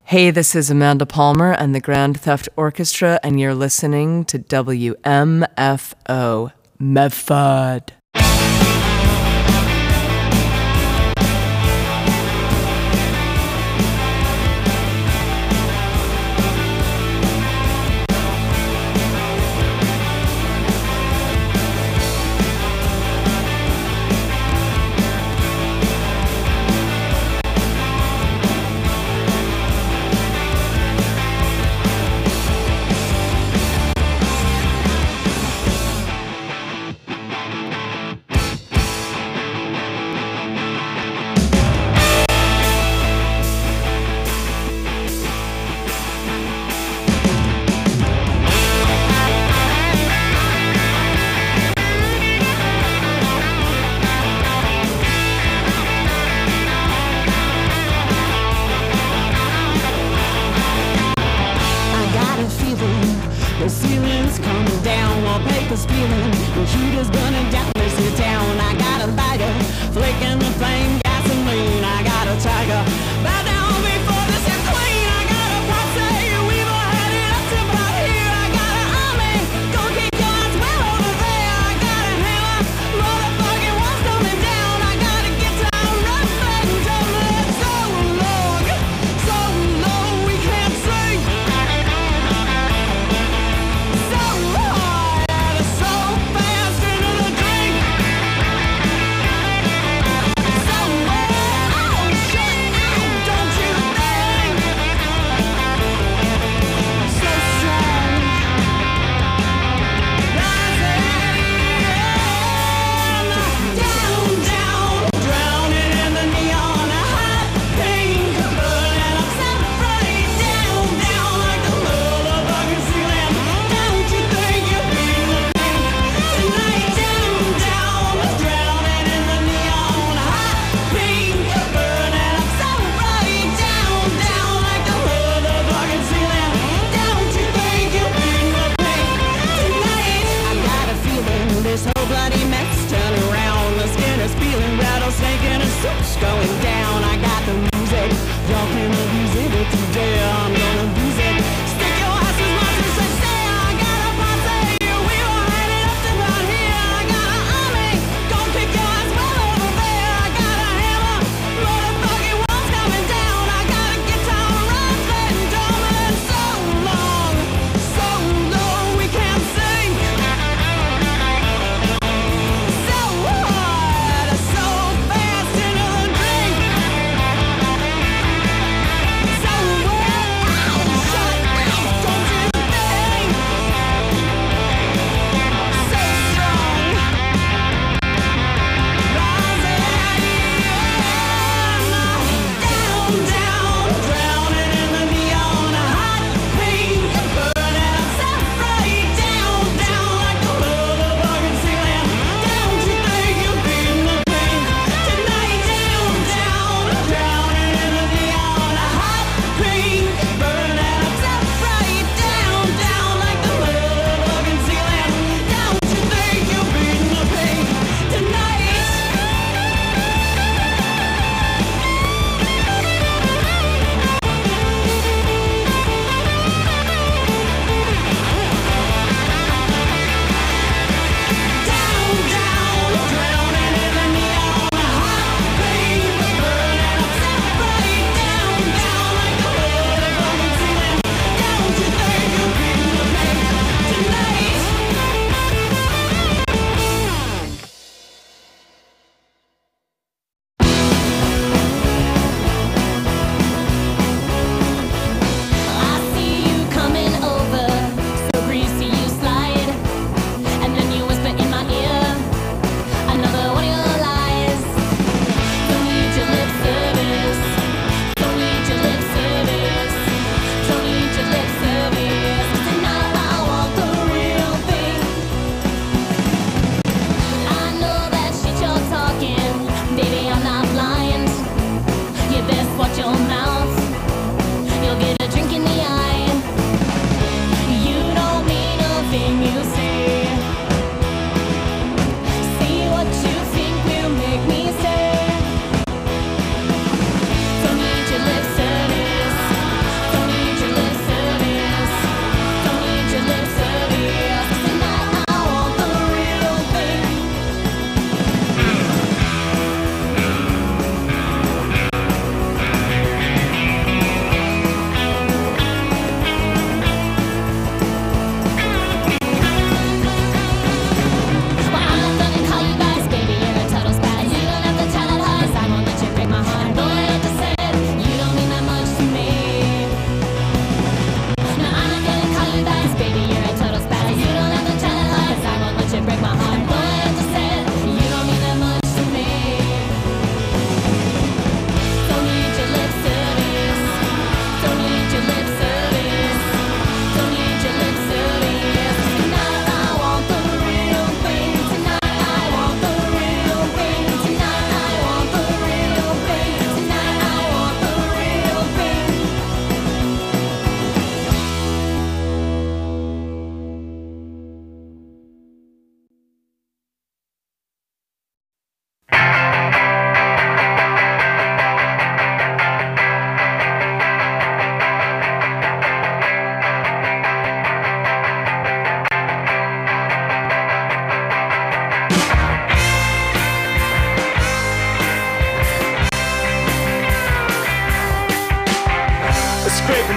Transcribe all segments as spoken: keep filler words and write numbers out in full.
Hey, this is Amanda Palmer and the Grand Theft Orchestra, and you're listening to W M F O, Medford. The ceiling's coming down, wallpaper's peeling, the heat is burning down this here town. I got a lighter, flicking the flame, gasoline. I got a tiger, bow down before this is clean. I got a posse, we've all had it up to about here. I got an army, gonna kick your ass well over there. I got a hammer, motherfucking walls coming down. I got a guitar, rough and tumbling so long, so long we can't see. Going down, I got the music. Y'all can abuse it if you dare. I'm gonna abuse it. Stick your ass as much as I say. I got a posse, we all had it up to about here. I got an army, gonna kick your ass well over there. I got a hammer, motherfucking walls coming down. I got a guitar, rough and tumbling so long, so long we can't sing. So hard, so fast into the drink.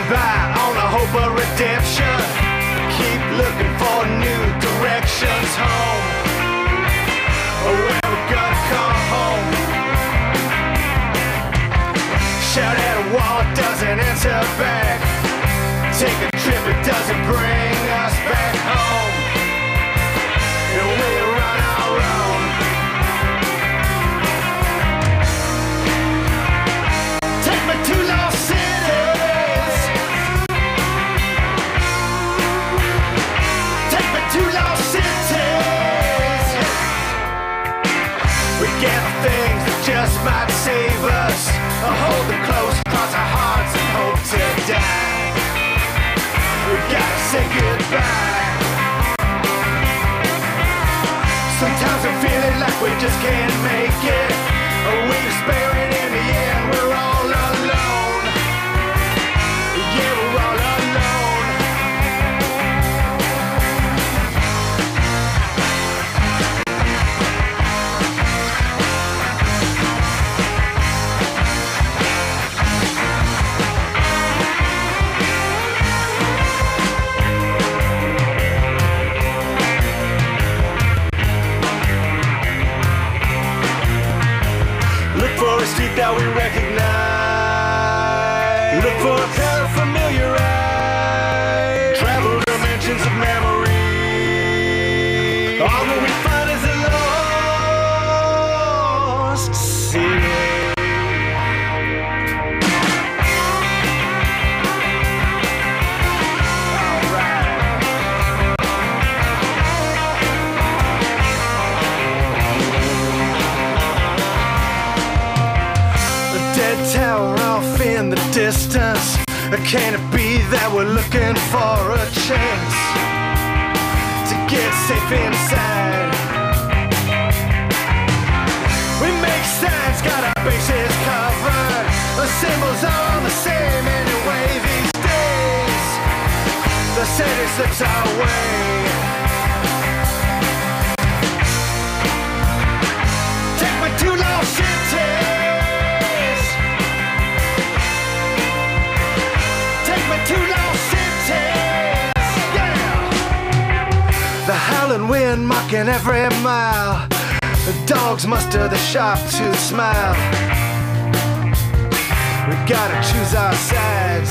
by on the hope of redemption. Keep looking for new directions home. When we're gonna come home. Shout at a wall, it doesn't answer back. Take a trip, it doesn't bring us back home. And we run our own. Take me to lost cities. Take me to lost cities. We gather things that just might save us. Or hold them close, cross our hearts and hope to die. We gotta say goodbye. Sometimes I'm feeling like we just can't make it. Or we despair and in the end we're all alone. Yeah, we're all alone. Street that we recognize. Look for a pair of familiar eyes. Travel dimensions of memory. All that we find is a lost city. Tower off in the distance. Can it be that we're looking for a chance to get safe inside? We make signs, got our bases covered. The symbols are all the same anyway these days. The city slips our way. Take me to lost cities. To lost cities, yeah. The howling wind mocking every mile. The dogs muster the sharp to smile. We gotta choose our sides.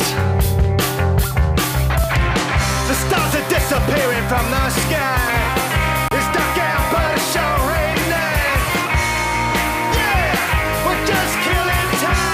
The stars are disappearing from the sky. It's dark out, but it's sure ain't night. Yeah, we're just killing time.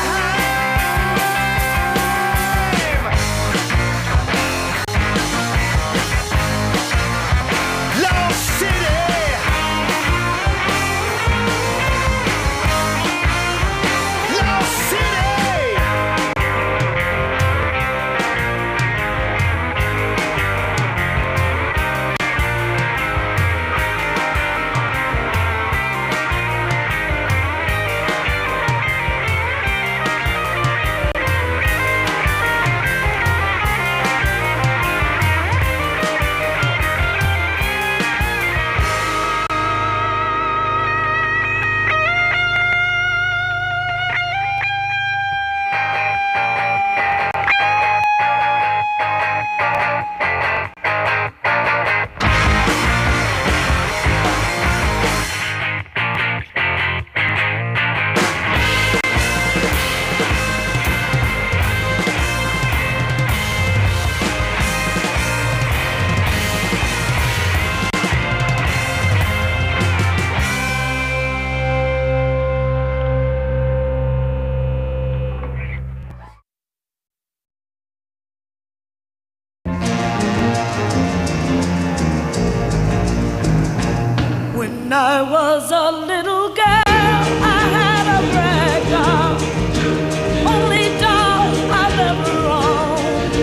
When I was a little girl, I had a rag doll, only doll I've ever owned.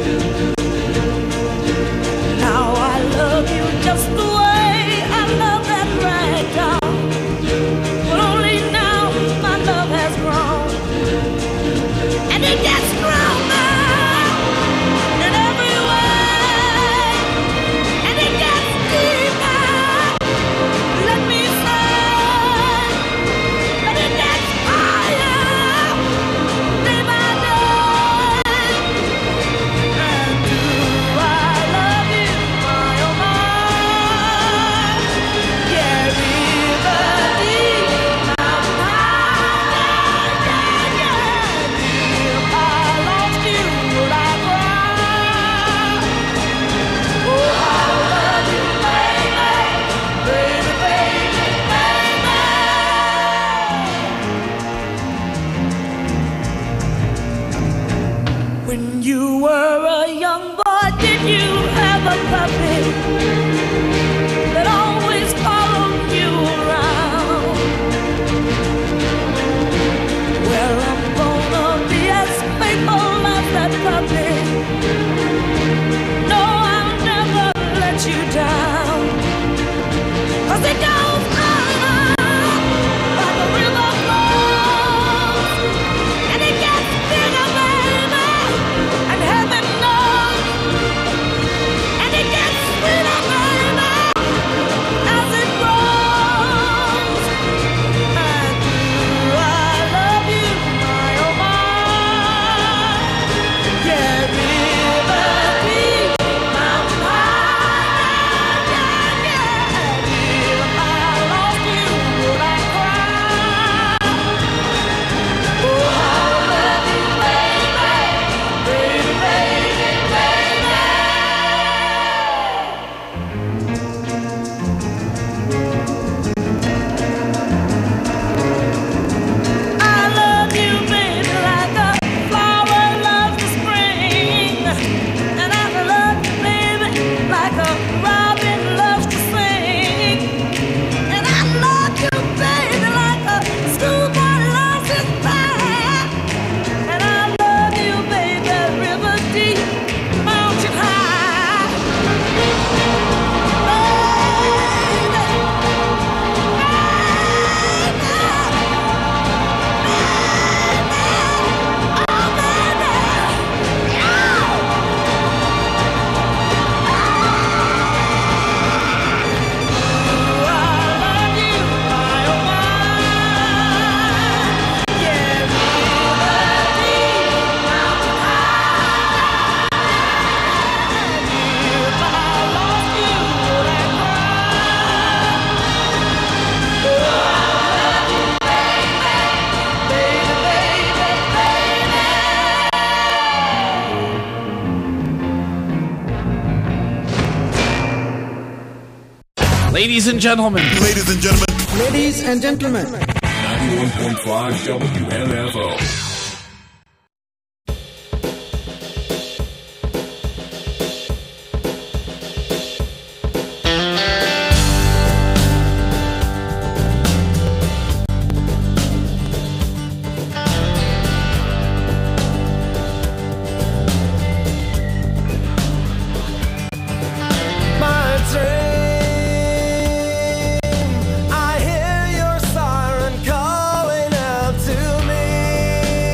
Now I love you just the way I love that rag doll, but only now my love has grown, and it gets stronger in every way, and it gets deeper. Let me say that it gets higher. Ladies and gentlemen. Ladies and gentlemen. Ladies and gentlemen. ninety-one point five W M F O. I hear your siren calling out to me.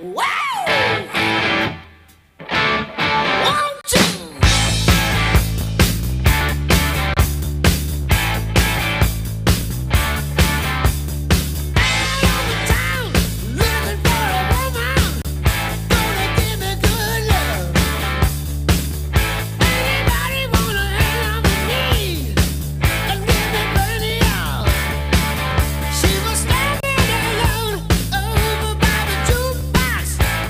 She was standing alone over by the jukebox.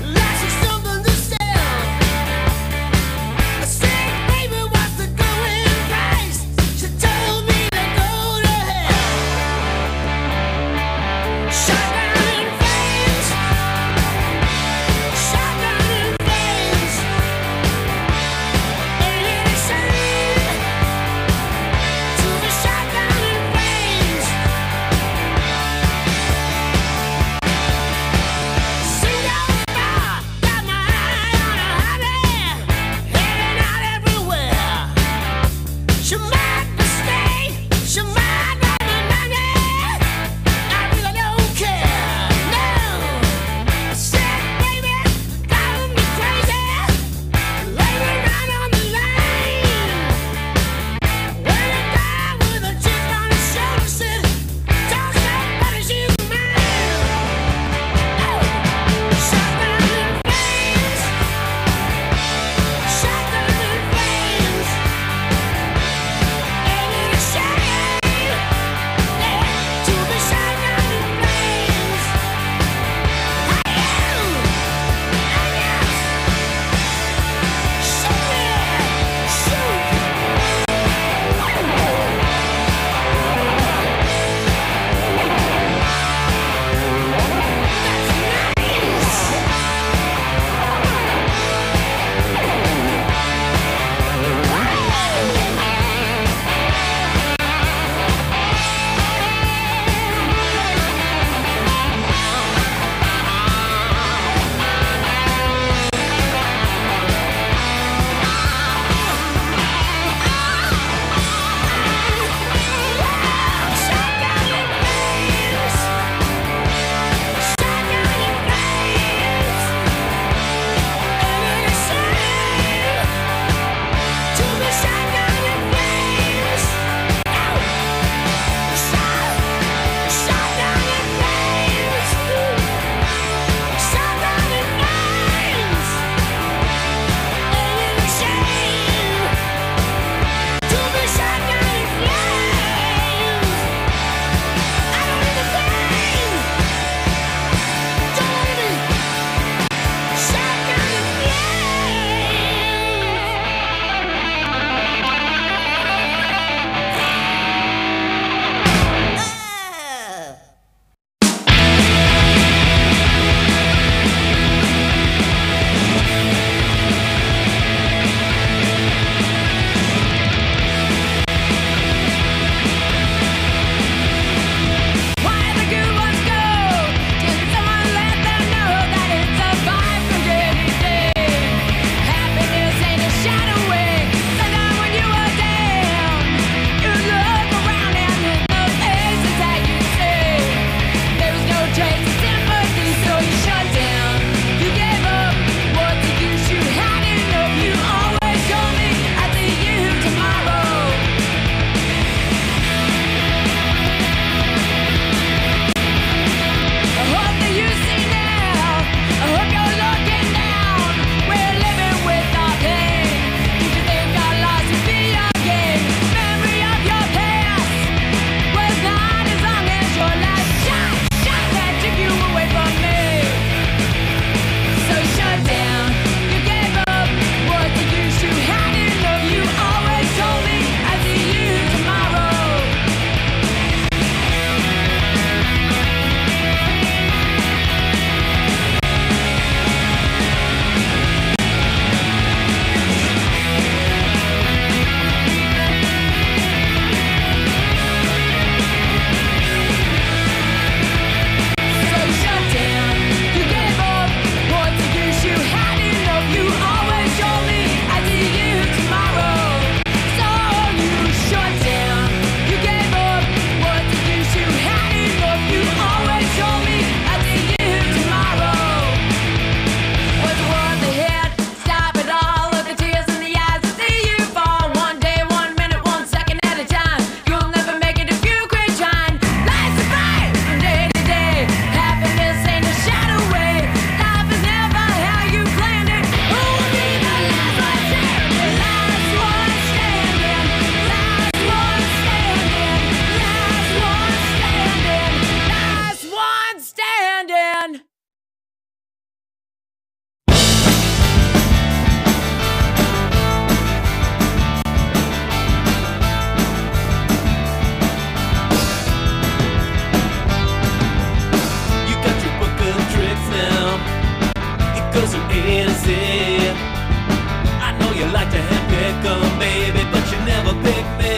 say. I know you like to handpick 'em, baby, but you never pick me.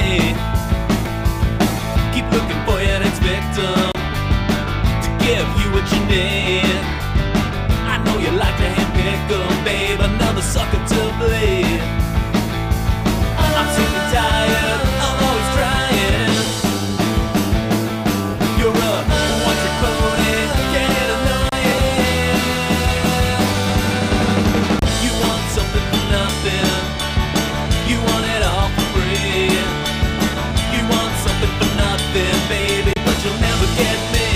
Keep looking for your next victim to give you what you need. I know you like to handpick 'em, babe, another sucker to bleed. I'm sick and tired, I'm always trying. You're a one-trick pony, can't get annoying. You want something for nothing, you want it all for free. You want something for nothing, baby, but you'll never get me.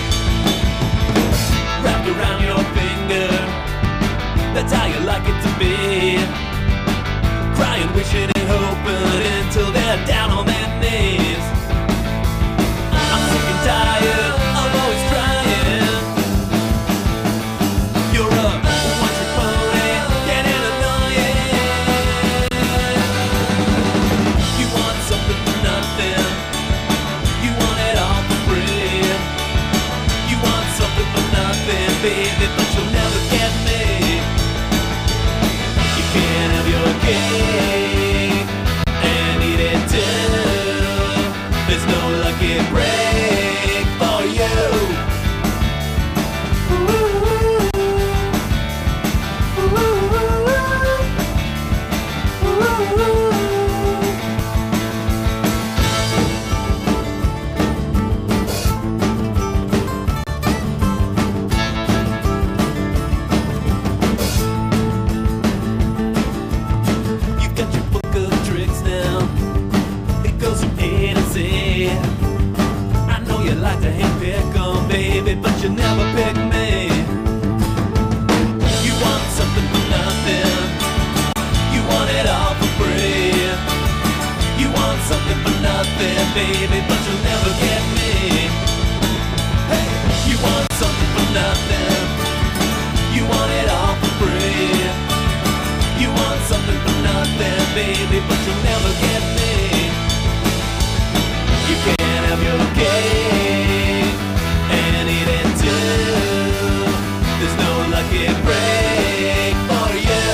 Wrapped around your finger, that's how you like it to be. Crying, wishing and hoping until they're down on their knees. I'm sick and tired, I'm always trying. You're a one-trick pony, getting annoying. You want something for nothing, you want it all for free. You want something for nothing, baby, but you'll never get me. You can't have your cake and eat it too. There's no lucky break for you. You got your book of tricks now, it goes from A to Z. I know you like to handpick 'em, baby, but you never pick me. You want something for nothing, you want it all for free. You want something for nothing, baby, but you'll never get me. Hey, you want something for nothing, you want it all for free. You want something for nothing, baby, but you'll never get me. You can't have your cake and eat it too. There's no lucky break for you.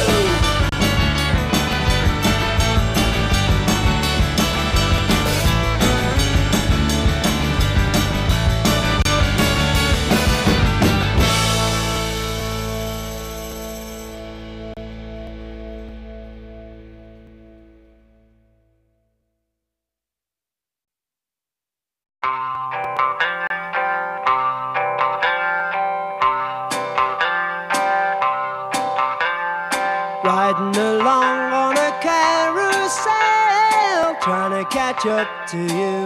Riding along on a carousel, trying to catch up to you.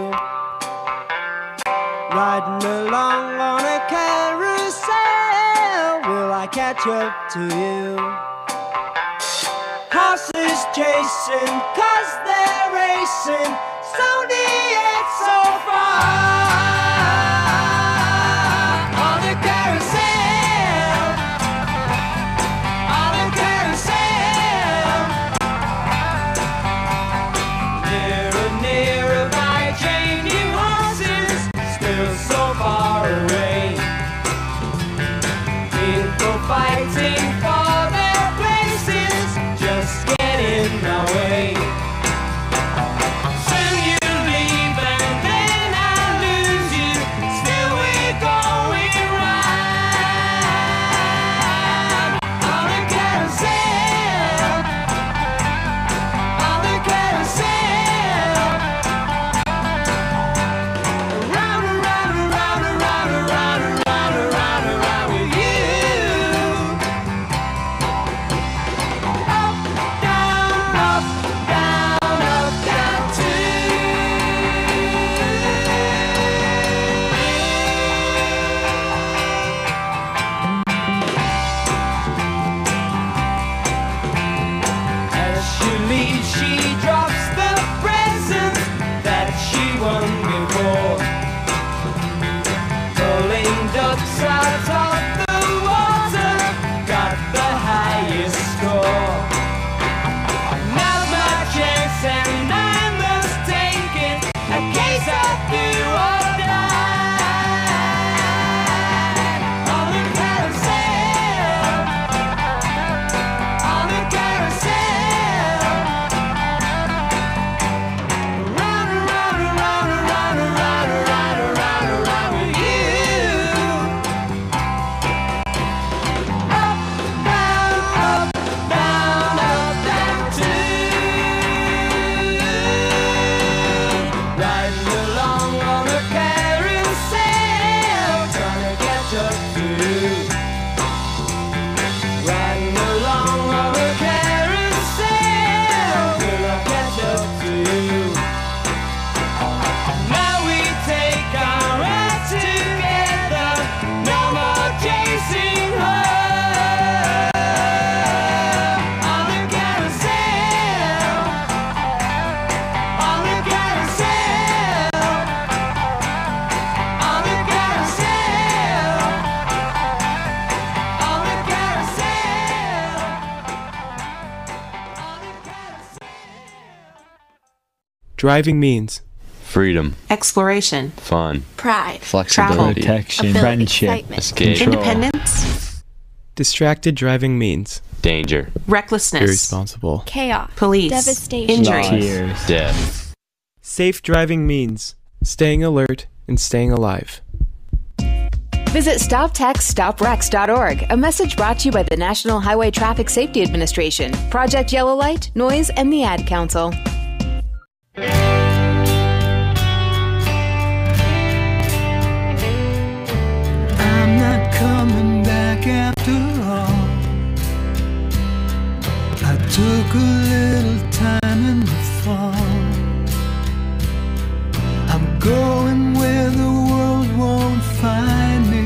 Riding along on a carousel, will I catch up to you? Horses chasing, cause they're racing, slowly yet so far. On a carousel, on a carousel. Nearer, nearer, my changing horses, still so far away. People fighting for their places, just get in my way. Soon you leave and then I lose you, still we're going round. On a carousel, on a carousel. Round and round and round and round and round and round and round and round with you. Driving means freedom, exploration, fun, pride, flexibility, protection, ability, friendship, excitement, escape, independence, distracted driving means danger, recklessness, irresponsible, chaos, police, devastation, injury, tears, death. Safe driving means staying alert and staying alive. Visit stop text stop wrecks dot org. A message brought to you by the National Highway Traffic Safety Administration, Project Yellow Light, Noise, and the Ad Council. I'm not coming back after all. I took a little time in the fall. I'm going where the world won't find me,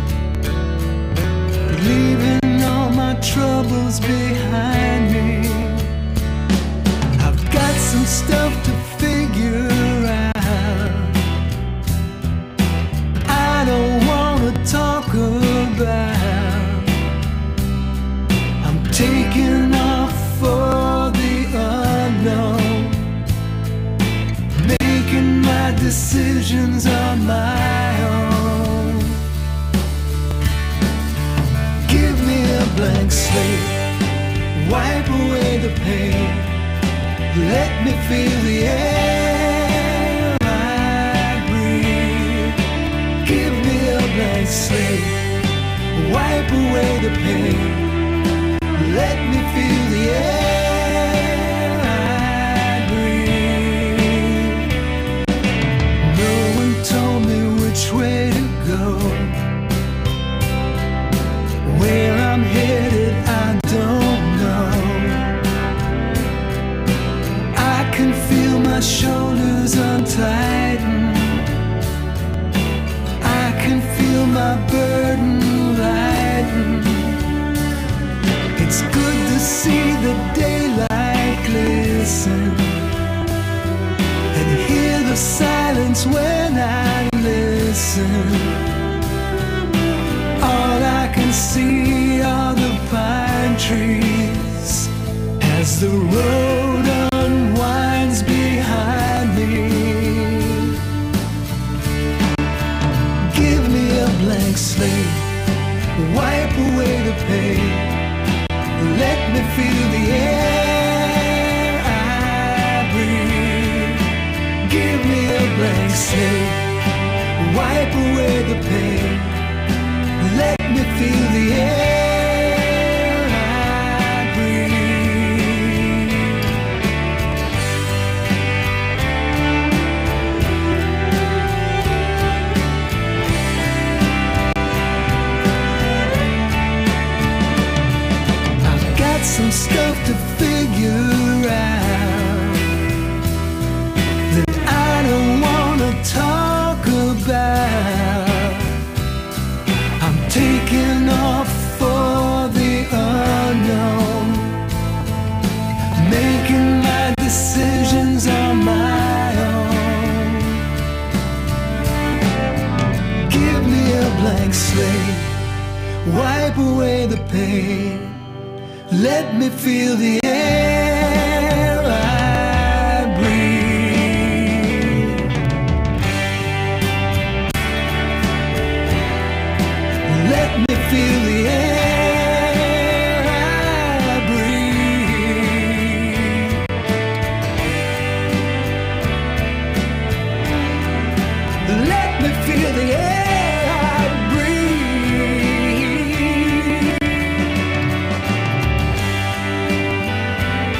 leaving all my troubles behind me. I've got some stuff to figure out. I don't wanna talk about. I'm taking off for the unknown, making my decisions on my own. Give me a blank slate, wipe away the pain, let me feel the air I breathe. Give me a blank slate, wipe away the pain, let me feel the air I breathe. No one told me which way to go, where I'm headed I don't know. I can feel my shoulders untighten, I can feel my burden lighten. It's good to see the daylight glisten and hear the silence when I listen. All I can see are the pine trees as the road unwinds behind me. Give me a blank slate, wipe away the pain, let me feel the air I breathe. Give me a blank slate, wipe away the pain, let me feel the air I breathe. I've got some stuff to figure out that I don't wanna talk about. I'm taking off for the unknown, making my decisions on my own. Give me a blank slate, wipe away the pain, let me feel the air I breathe. Let me feel the air I breathe. Let me feel the air I breathe.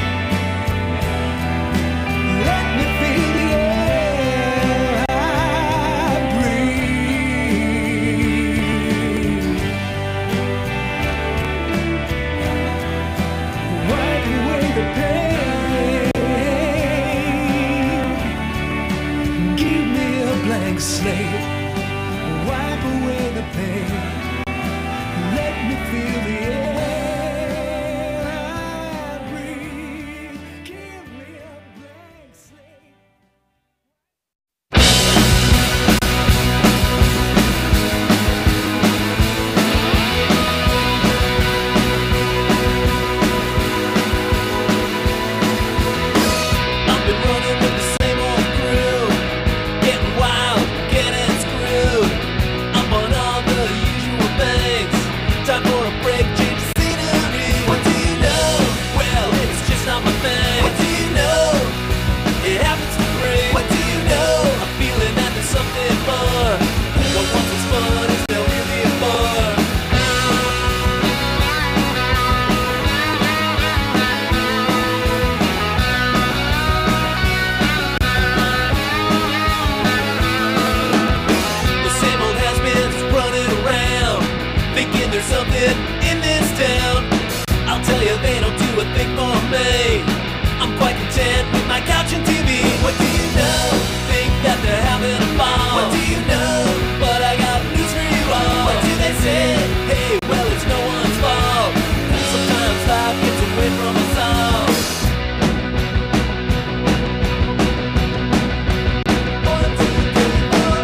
in this town. I'll tell you, they don't do a thing for me. I'm quite content with my couch and T V. What do you know? Think that they're having a ball. What do you know? But I got news for you all. What do they say? Hey, well, it's no one's fault. Sometimes life gets away from us all. One, two, three, four.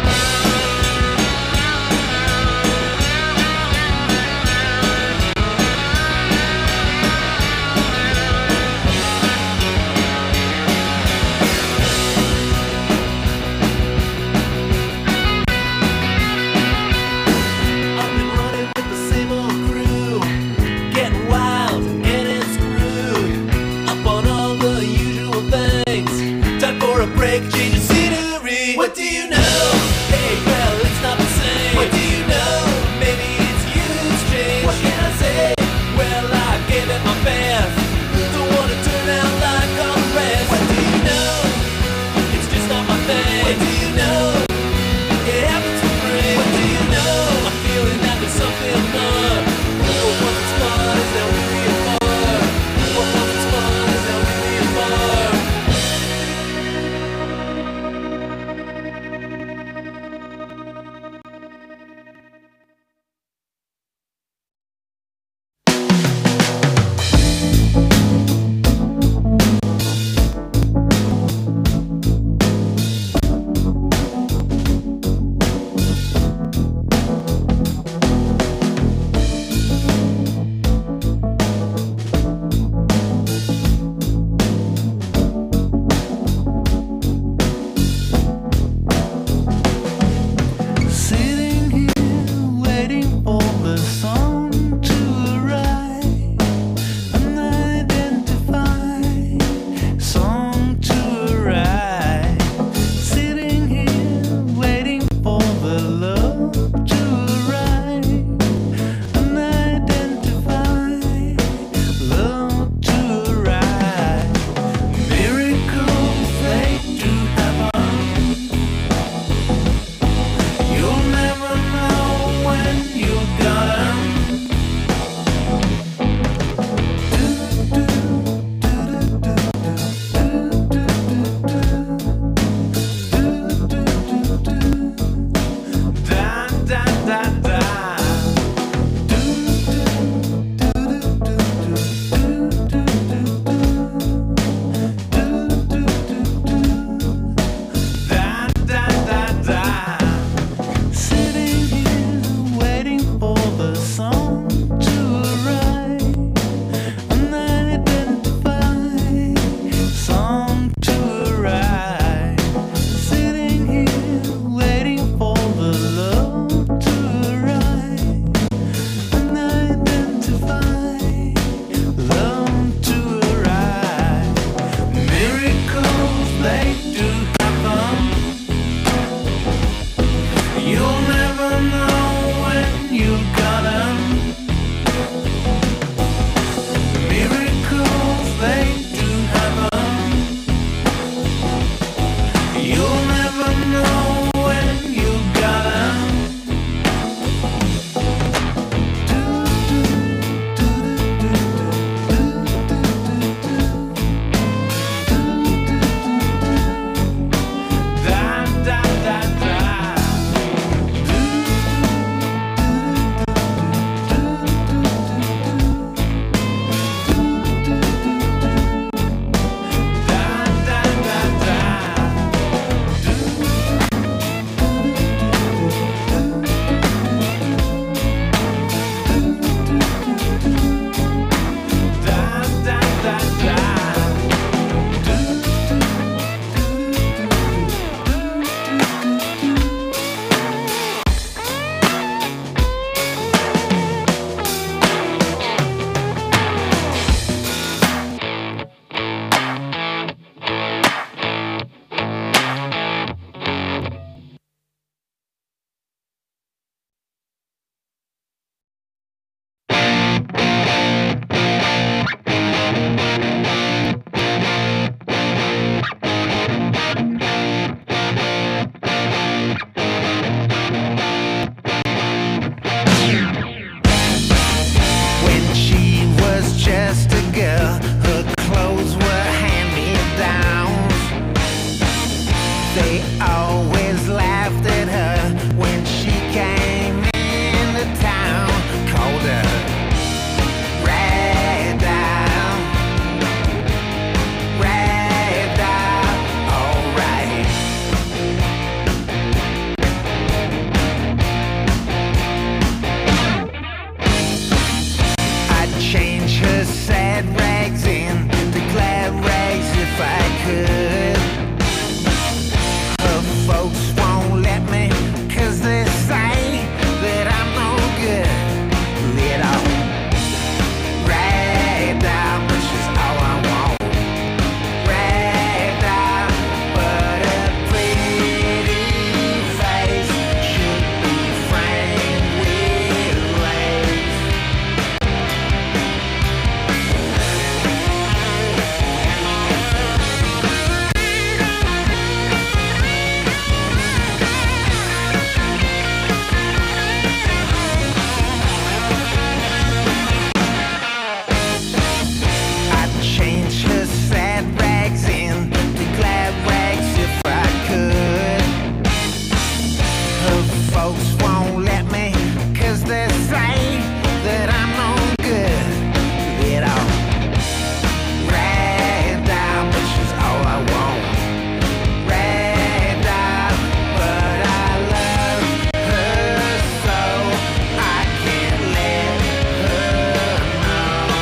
sad rags into glad rags if I could. Her folks won't let me, cause they say that I'm no good. Little rag doll, which is all I want. Rag doll, but a pretty face should be framed with lace. I'd change her sad rags into glad rags if I could. Her folks won't let me, cause they say that I'm no good. Little rag doll, which is all I want. Rag doll, but I love her so I can't let her know.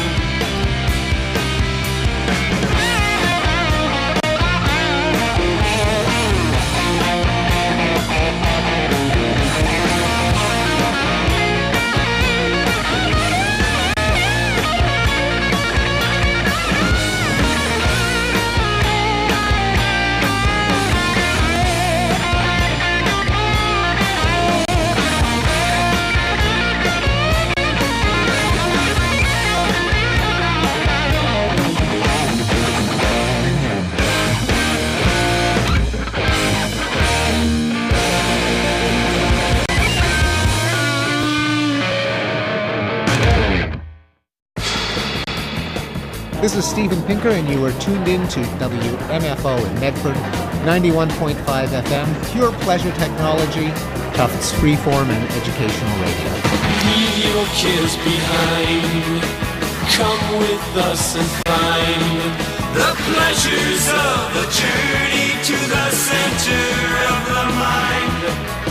This is Stephen Pinker, and you are tuned in to W M F O in Medford, ninety-one point five F M, pure pleasure technology, Tufts freeform and educational radio. Leave your cares behind. Come with us and find the pleasures of the journey to the center of the mind.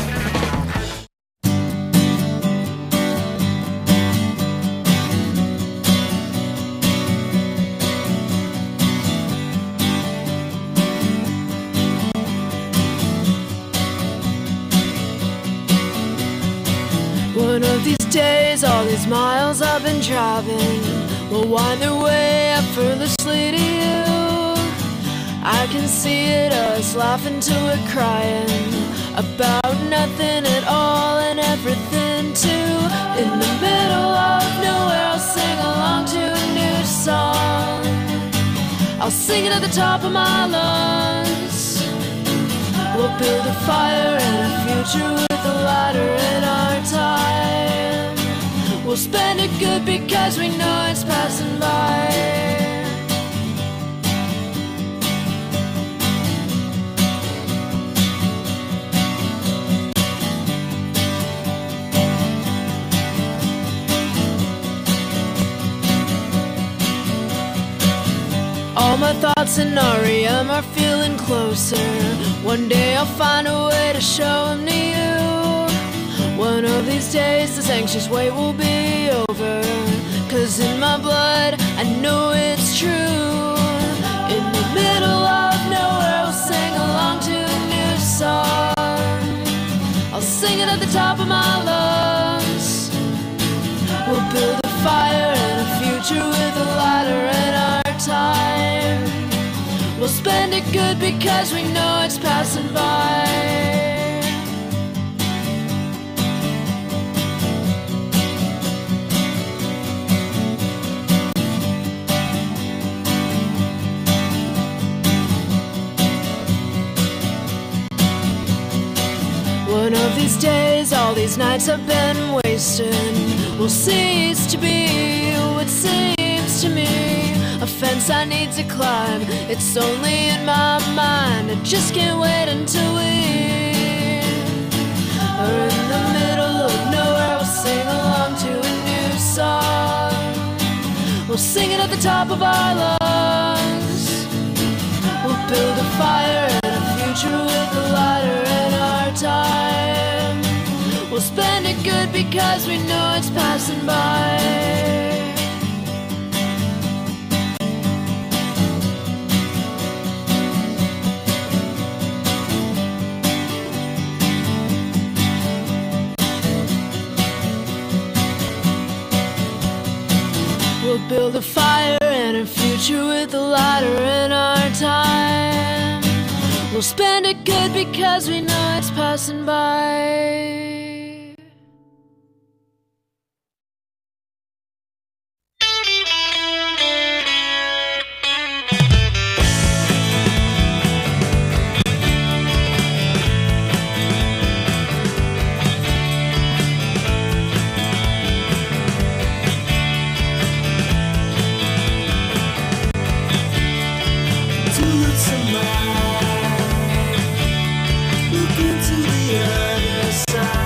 One of these days, all these miles I've been driving will wind their way effortlessly to you. I can see it, us laughing till we're crying about nothing at all and everything too. In the middle of nowhere, I'll sing along to a new song. I'll sing it at the top of my lungs. We'll build a fire and a future with a ladder in our time. We'll spend it good because we know it's passing by. All my thoughts in R E M are feeling closer. One day I'll find a way to show them to you. One of these days this anxious wait will be over. Cause in my blood I know it's true. In the middle of nowhere I'll sing along to a new song. I'll sing it at the top of my lungs. We'll build a fire and a future with a ladder in our time. We'll spend it good because we know it's passing by. One of these days, all these nights I've been wasting will cease to be what seems to me a fence I need to climb. It's only in my mind. I just can't wait until we are in the middle of nowhere. We'll sing along to a new song. We'll sing it at the top of our lungs. We'll build a fire and a future with a ladder in our time. We'll spend it good because we know it's passing by. both build a fire and a future with a lighter in our time. We'll spend it good because we know it's passing by. Look into the other side.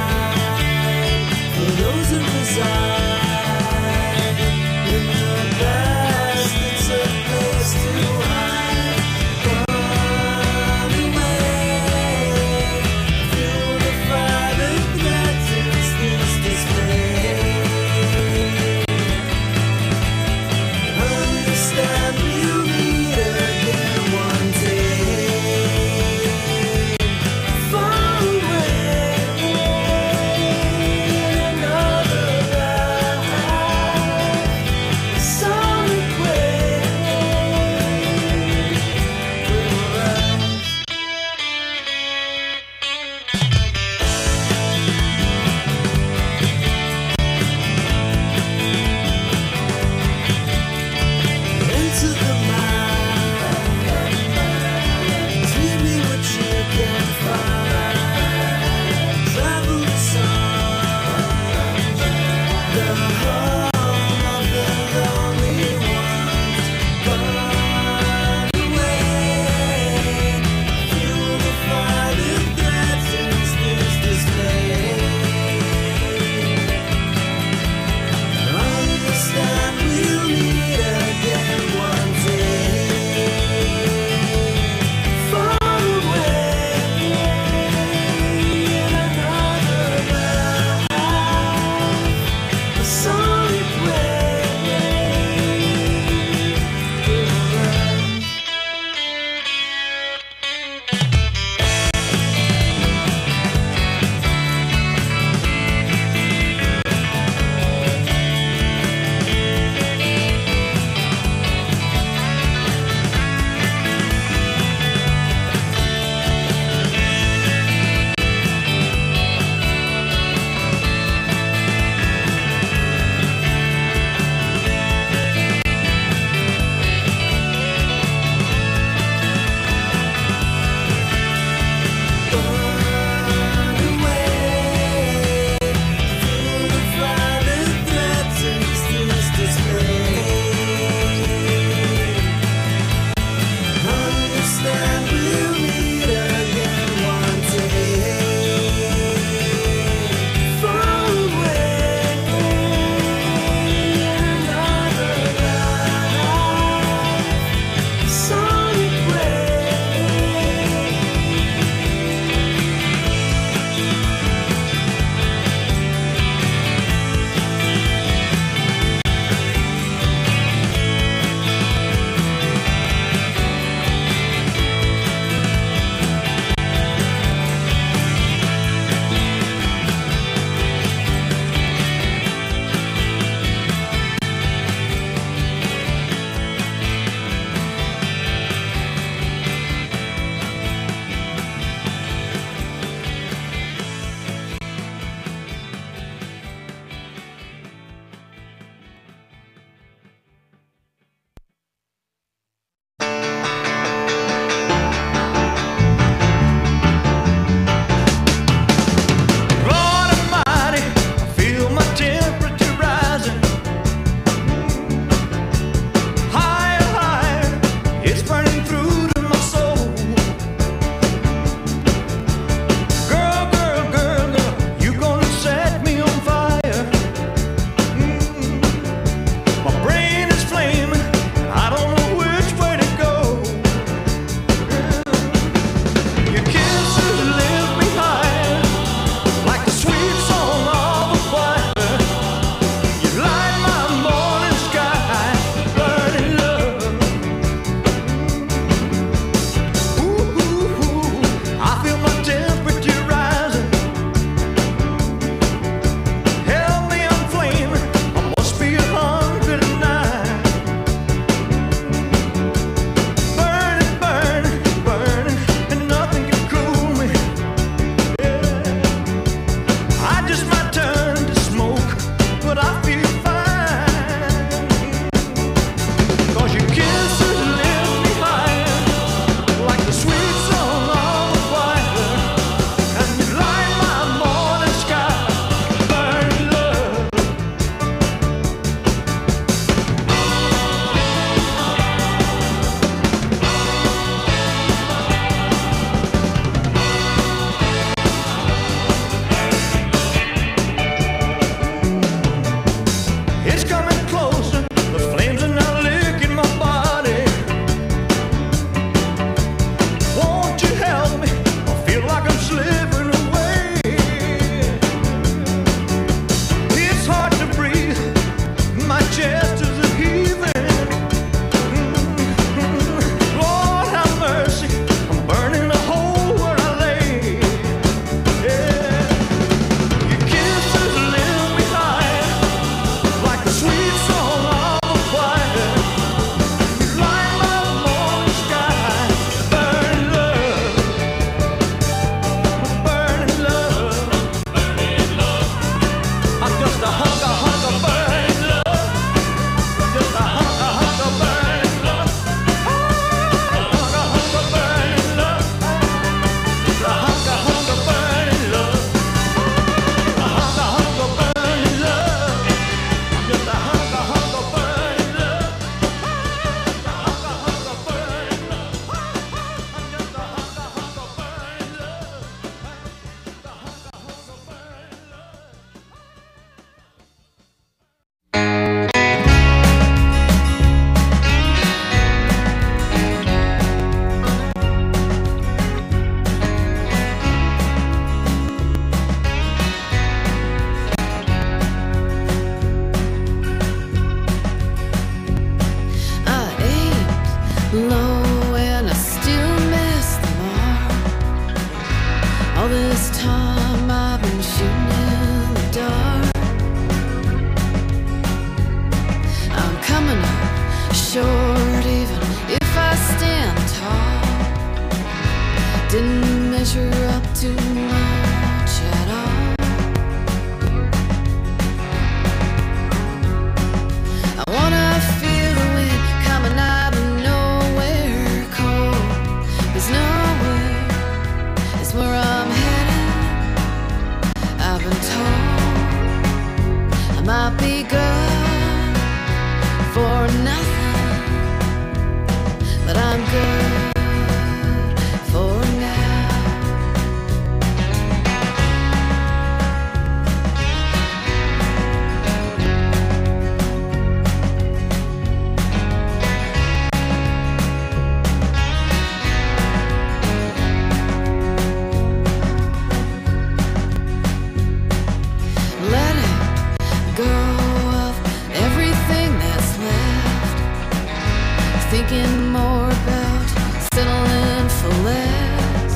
low and I still miss the mark. All this time I've been shooting in the dark. I'm coming up short even if I stand tall. Didn't measure up to much at all. I wanna feel the wind coming out of nowhere cold. There's nowhere, it's where I'm headed. I've been told I might be good for nothing, but I'm good for now. Let it go of everything that's left. Thinking more about settling for less.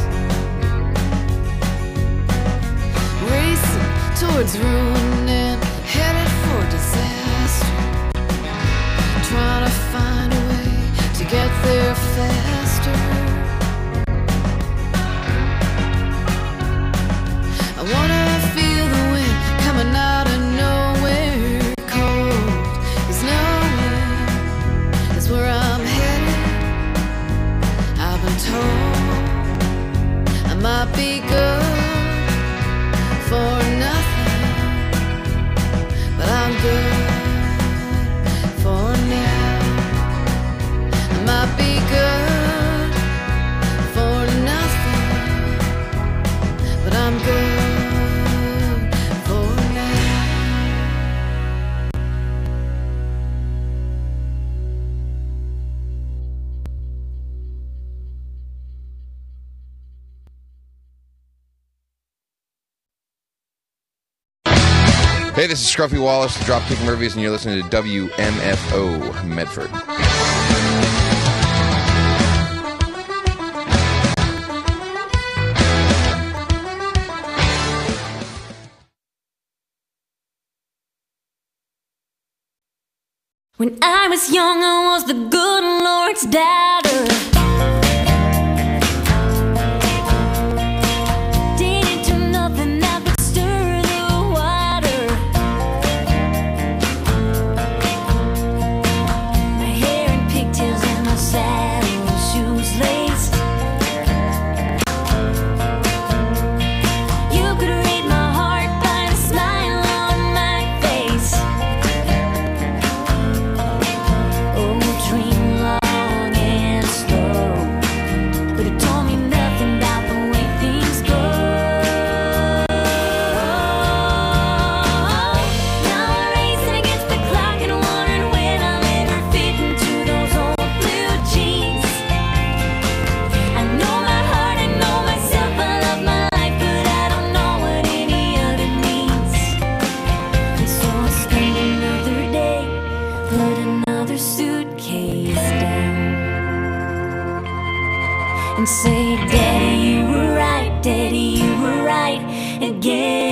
Racing towards ruin and headed for disaster. Trying to find a way to get there faster. I wanna feel the wind coming out of nowhere cold. There's nowhere, that's where I'm headed. I've been told I might be good for nothing, but I'm good for now. I might be good for nothing, but I'm good for now. Hey, this is Scruffy Wallace, the Dropkick Murphys, and you're listening to W M F O Medford. When I was young, I was the good Lord's daughter. Didn't do nothing that would stir the water. My hair in pigtails and my saddle shoes laced. You could read my heart by the smile on my face. Oh, dream long and slow, but it told me nothing about the way things go. Now I'm racing against the clock and wondering when I'll ever fit into those old blue jeans. I know my heart, I know myself, I love my life, but I don't know what any of it means. And so I spend another day, put another suitcase down, and say, Daddy, you were right, Daddy, you were right again.